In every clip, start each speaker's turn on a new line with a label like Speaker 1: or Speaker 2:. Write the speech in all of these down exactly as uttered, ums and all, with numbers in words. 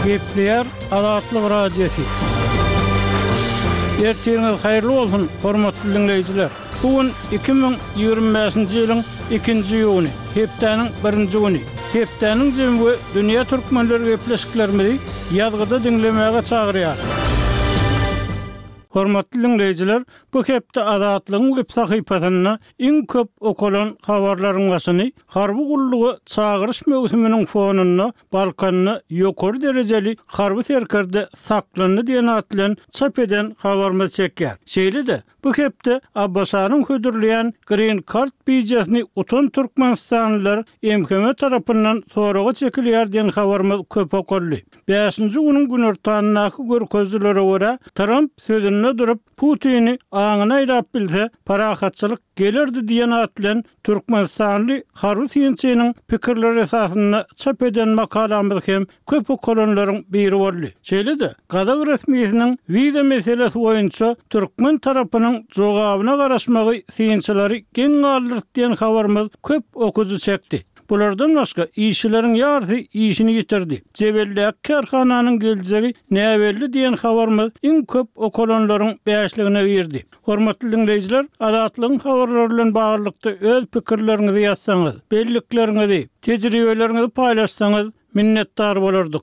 Speaker 1: Gepleyer Azatlyk radiosu. Ertiňiz haýyrly bolsun, hormatly dinleýijiler. Bugün iki bin ýygrimi beşinji ýylyň ikinji ýyny, hepdeniň birinji güni. Hepdeniň jemgy dünýä türkmenleri gepleşiklerimizi ýazgyda dinlemäge çagyrýar. Hormatly dinleýijiler, bu hepde Azatlygyň web sahypasyna iň köp okulan habarlaryň başyny harby gullugy çagyryş mewsumynyň fonuna Balkanyny ýokary derejeli harby serkerde saklanyny diýen atlan çap eden habarmy çekýär. Şeýle-de bu hepde Abbasanyň hödürleýän Green Card bijesini utan Türkmenistanlylar M H M tarapyndan soraga çekilýär diýen habarmy köp okuldy. beşinji günüň günortanynaky görkezlere görä Trump sözüne durup Putin'i aňyna aýrap bilse parahatçylyk gelerdi diýen atlan Türkmenistanly harby siyasatçynyň pikirleri esasynda çap eden makalamyz hem köp okulanlaryň biri boldy. Şeýle-de Gazak resmiýetiniň wiza meselesi boýunça Türkmen tarapynyň jogabyna garaşmagy siyasatçylary geň aldyrt diýen habarymyz köp okuju çekdi. Bulardan başga işçilerin yarısı işini yitirdi. Cebellek karhananyň geljegi näbelli diýen habarymyz iň köp okulanlaryň beşligine girdi. Hormatly dinleýijiler, Azatlygyň habarlary bilen baglykda öz pikirleriňizi ýazsaňyz, belliklerinizi, tejribelerinizi paýlaşsaňyz minnetdar bolardyk.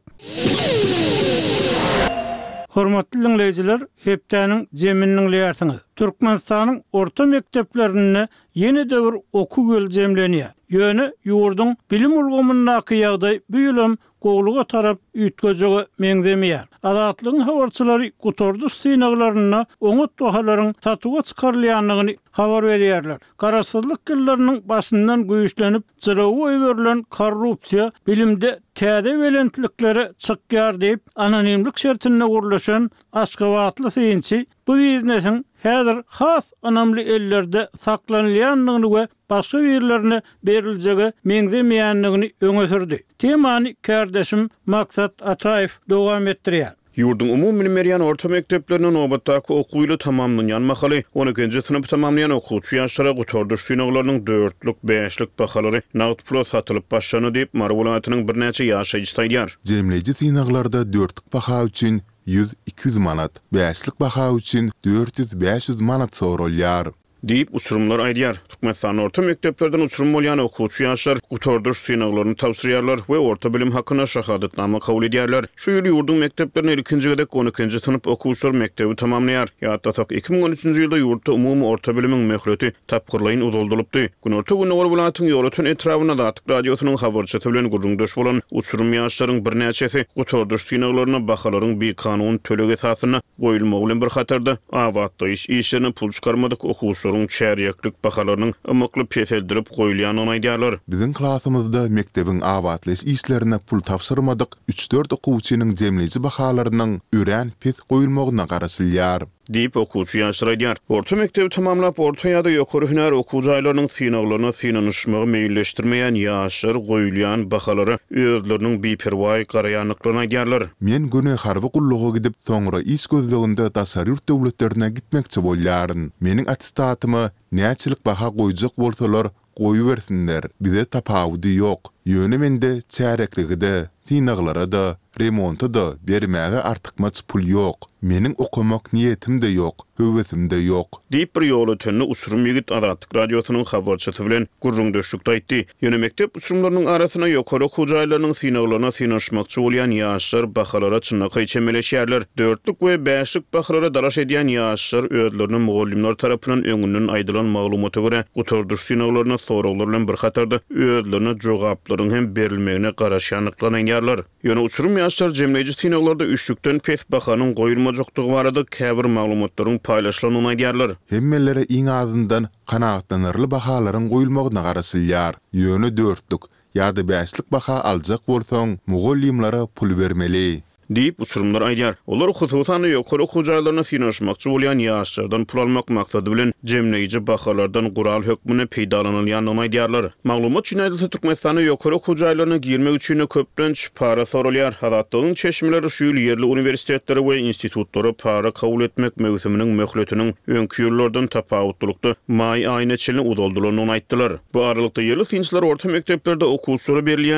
Speaker 1: Hormatly dinleýijiler, hepdeniň jeminiň leýärsiňiz. Türkmenistanyň orta mekdeplerine ýeni döwür oku göl jemlenýär. Ýöne ýurdun bilim ulgamyndaky ýagdaý bu ýylym gowluga tarap üýtgejegi meňzemeýär. Azatlygyň habarçylary gutorduş synaglaryna oňat bahalaryň satyga çykarylýanlygyny habar berýärler. Garaşsyzlyk gillerini başyndan güýçlenip jyrawy öwrülen korrupsiýa bilimde täze welentlikleri çykýar diýip anonimlik şertine gurulşan Aşgabatly synçy bu biznesiň häzir has anamly ellerde saklanýanlygyny we başga ýerlerine beriljegi meňzemeýänligini öňe sürdi. Temany kardeşim Maksat Ataýew dowam etdirýär.
Speaker 2: Yurdun umumy merýän orta mektepleriniň nobatdaky okuwyly tamamlanýan mahaly on ikinji sınıf tamamlayan okuwçy ýaşlara gutorduş synaglarynyň dörtlik, beşlik bahalary nagd pula satylyp başlany diýip Marwulatynyň bir näçe ýaşaýjy taýdýar.
Speaker 3: Jemleýiji synaglarda dörtlik baha üçin yüz iki yüz manat, beşlik baha üçin dört yüz beş yüz manat sorulýar.
Speaker 2: Deyip uçurumlar aýdýar. Türkmenistan orta mekteplerden uçurum bolýan okuwçy ýaşlar gutorduş synaglaryny tawsirýarlar we orta bilim hakyna şahadatnama kabul edýärler. Şu ýyly ýurdun mekteplerine ikinji gedek on ikinji sınıf okuwçylar mektebi tamamlaýar. Ýa-da iki bin on üçinji ýylda ýurtda umumy orta bilimiň möhleti tapgyrlaýyn uzaldylypdy. Günorta günü Marwulatyň ýolatyn etrawyna Azatlyk radiosynyň habarçysy bilen gurrundaş bolan uçurum ýaşlaryň bir näçesi gutorduş synaglaryna bahalaryň bir kanun tölegi esasyna goýulmagy bilen bir hatarda awatda iş işlerini pul çykarmadyk okuwçy çäriýeklik bahalarynyň ymykly peseldirip goýulýanyny aýdýarlar.
Speaker 3: Biziň klasymyzda mektebiň awatlyş işlerine pul tapşyrmadyk. üç dört okuwçynyň jemleýiji bahalarynyň ürän pes goýulmagyna garaşylýar.
Speaker 2: Deyip okuwçy ýaşlar aýdýar. Orta mektebi tamamlap orta ýa-da ýokary hünär okuwçylarynyň synaglaryna synanyşmagy meýilleşdirmeýän ýaşlar goýulýan bahalary özleriniň beperwaý garaýanlyklaryny aýdýarlar.
Speaker 3: Men güni harby gullugy gidip soňra iş gözleginde tasarruf döwletlerine gitmekçi bolýaryn. Meniň attestatymy näçilik baha goýjak bolsalar goýubersinler. Bize tapawdy ýok. Ýöne mende çärekligide, synaglara da, remonta da bermäge artykmaç pul ýok. Meniň okumak niýetim de ýok, höwesim de ýok.
Speaker 2: Diýip bir ýoly tönne uçurum ýigit Azatlyk radiosynyň habarçysy bilen gurrundaşlykda aýtdy. Ýöne mektep uçurumlarynyň arasyna ýokary okuwçylarynyň synaglaryna synanyşmakçy bolýan ýaşlar bahalara çynnaky çemeleşýärler. dörtlik we beşlik bahalara daraş edýän ýaşlar özlerini mugallimler tarapyndan öňünden aýdylan maglumata görä gutorduş synaglaryna soraglar bilen bir hatarda özlerini jogaplaryň hem berilmegine garaşanlyklanaýarlar. Ýöne uçurum ýaşlar jemleýiji synaglarda üçlükden pes bahanyň goýulmajokdygy barada käbir maglumatlaryň paýlaşylanyny aýdýarlar.
Speaker 3: Hemmelere iň azyndan kanagatlanarly bahalaryň goýulmagyna garaşylýar. Ýöne dörtlik ýa-da beşlik baha aljak bolsaň, mugallimlere pul bermeli.
Speaker 2: Deyip uçurumlar aýdýar. Olar hususan ýokary okuwçylaryna synanyşmakçy bolýan ýaşlardan pul almak maksady bilen jemleýiji bahalardan gural hökmüne peýdalanylýanyny aýdýarlar. Maglumat üçin aýdylsa Türkmenistanyň ýokary okuwçylaryna girmek üçin köpden para sorulýar. Hadatlygyň çeşmeleri şu ýyl ýerli uniwersitetleri we institutlary para kabul etmek mewsumynyň möhletiniň öňki ýyllardan tapawutlykda may aýyna çelin udoldurulanyny aýtdylar. Bu aralykda ýerli synçylar orta mekteplerde okuwçylara berilýän